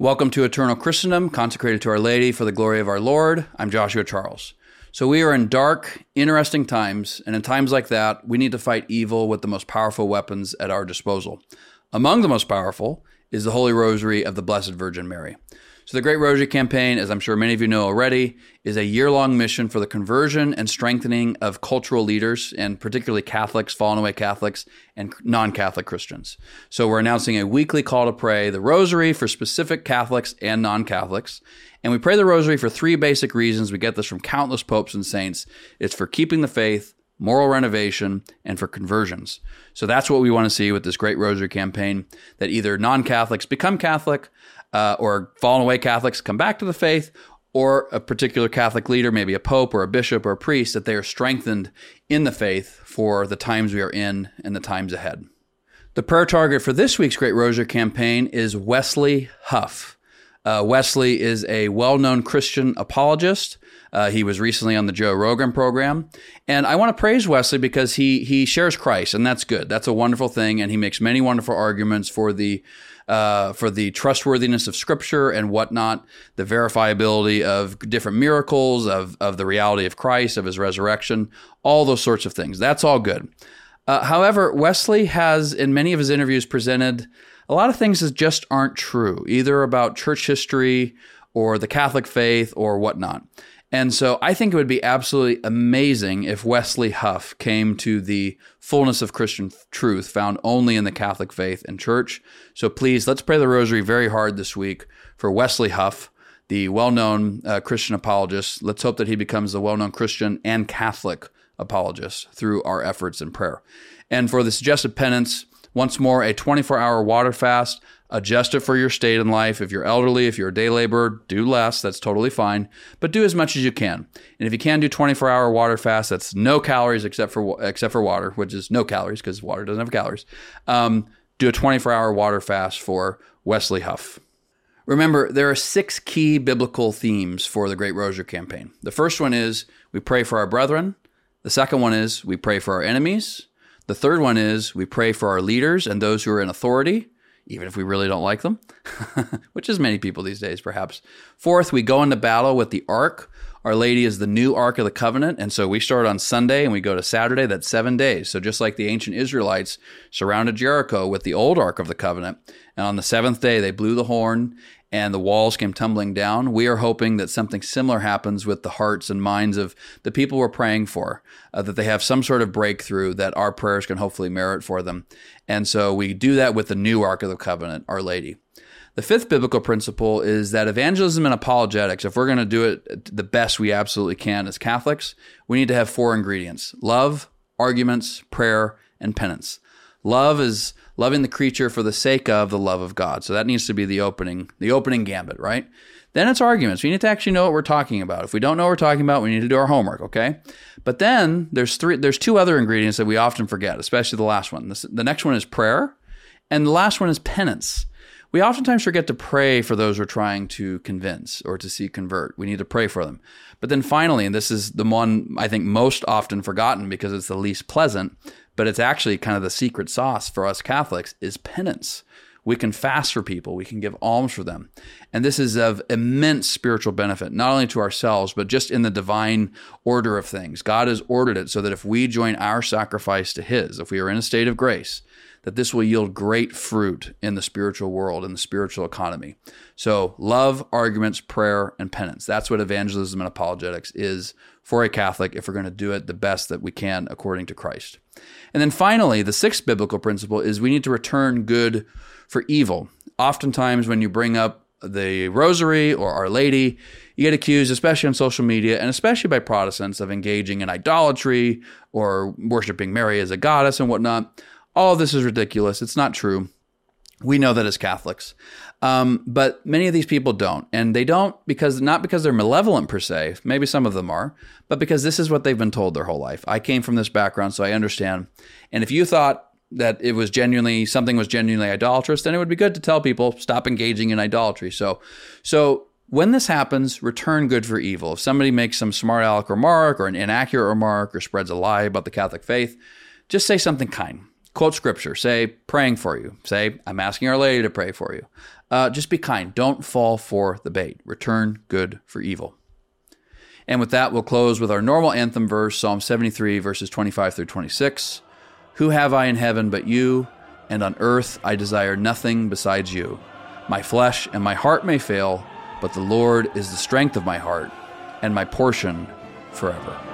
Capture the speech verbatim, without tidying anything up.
Welcome to Eternal Christendom, consecrated to Our Lady for the glory of our Lord. I'm Joshua Charles. So we are in dark, interesting times, and in times like that, we need to fight evil with the most powerful weapons at our disposal. Among the most powerful is the Holy Rosary of the Blessed Virgin Mary. So the Great Rosary Campaign, as I'm sure many of you know already, is a year-long mission for the conversion and strengthening of cultural leaders, and particularly Catholics, fallen away Catholics, and non-Catholic Christians. So we're announcing a weekly call to pray the Rosary for specific Catholics and non-Catholics. And we pray the Rosary for three basic reasons. We get this from countless popes and saints. It's for keeping the faith, moral renovation, and for conversions. So that's what we want to see with this Great Rosary Campaign, that either non-Catholics become Catholic, uh, or fallen away Catholics come back to the faith, or a particular Catholic leader, maybe a pope or a bishop or a priest, that they are strengthened in the faith for the times we are in and the times ahead. The prayer target for this week's Great Rosary Campaign is Wesley Huff. Uh, Wesley is a well-known Christian apologist. Uh, he was recently on the Joe Rogan program. And I want to praise Wesley because he he shares Christ, and that's good. That's a wonderful thing, and he makes many wonderful arguments for the uh, for the trustworthiness of Scripture and whatnot, the verifiability of different miracles, of, of the reality of Christ, of his resurrection, all those sorts of things. That's all good. Uh, however, Wesley has, in many of his interviews, presented a lot of things that just aren't true, either about church history or the Catholic faith or whatnot. And so I think it would be absolutely amazing if Wesley Huff came to the fullness of Christian truth found only in the Catholic faith and church. So please, let's pray the Rosary very hard this week for Wesley Huff, the well-known uh, Christian apologist. Let's hope that he becomes the well-known Christian and Catholic apologist through our efforts in prayer. And for the suggested penance, once more, a twenty-four hour water fast. Adjust it for your state in life. If you're elderly, if you're a day laborer, do less. That's totally fine. But do as much as you can. And if you can do twenty-four hour water fast, that's no calories except for except for water, which is no calories because water doesn't have calories. Um, do a twenty-four hour water fast for Wesley Huff. Remember, there are six key biblical themes for the Great Rosary Campaign. The first one is we pray for our brethren. The second one is we pray for our enemies. The third one is we pray for our leaders and those who are in authority, even if we really don't like them, which is many people these days, perhaps. Fourth, we go into battle with the Ark. Our Lady is the new Ark of the Covenant, and so we start on Sunday and we go to Saturday. That's seven days. So just like the ancient Israelites surrounded Jericho with the old Ark of the Covenant, and on the seventh day they blew the horn and the walls came tumbling down, we are hoping that something similar happens with the hearts and minds of the people we're praying for, uh, that they have some sort of breakthrough that our prayers can hopefully merit for them. And so we do that with the new Ark of the Covenant, Our Lady. The fifth biblical principle is that evangelism and apologetics, if we're going to do it the best we absolutely can as Catholics, we need to have four ingredients: love, arguments, prayer, and penance. Love is loving the creature for the sake of the love of God. So that needs to be the opening, the opening gambit, right? Then it's arguments. We need to actually know what we're talking about. If we don't know what we're talking about, we need to do our homework, okay? But then there's three. There's two other ingredients that we often forget, especially the last one. This, the next one is prayer, and the last one is penance. We oftentimes forget to pray for those we're trying to convince or to see convert. We need to pray for them. But then finally, and this is the one I think most often forgotten because it's the least pleasant, but it's actually kind of the secret sauce for us Catholics, is penance. We can fast for people. We can give alms for them. And this is of immense spiritual benefit, not only to ourselves, but just in the divine order of things. God has ordered it so that if we join our sacrifice to his, if we are in a state of grace, that this will yield great fruit in the spiritual world, in the spiritual economy. So love, arguments, prayer, and penance. That's what evangelism and apologetics is for a Catholic if we're going to do it the best that we can according to Christ. And then finally, the sixth biblical principle is we need to return good for evil. Oftentimes when you bring up the Rosary or Our Lady, you get accused, especially on social media, and especially by Protestants, of engaging in idolatry or worshiping Mary as a goddess and whatnot. All of this is ridiculous. It's not true. We know that as Catholics. Um, but many of these people don't. And they don't because not because they're malevolent per se. Maybe some of them are. But because this is what they've been told their whole life. I came from this background, so I understand. And if you thought that it was genuinely, something was genuinely idolatrous, then it would be good to tell people, stop engaging in idolatry. So, so when this happens, return good for evil. If somebody makes some smart aleck remark or an inaccurate remark or spreads a lie about the Catholic faith, just say something kind. Quote scripture. Say, praying for you. Say, I'm asking Our Lady to pray for you. Uh, just be kind. Don't fall for the bait. Return good for evil. And with that, we'll close with our normal anthem verse, Psalm seventy-three, verses twenty-five through twenty-six. Who have I in heaven but you? And on earth I desire nothing besides you. My flesh and my heart may fail, but the Lord is the strength of my heart and my portion forever.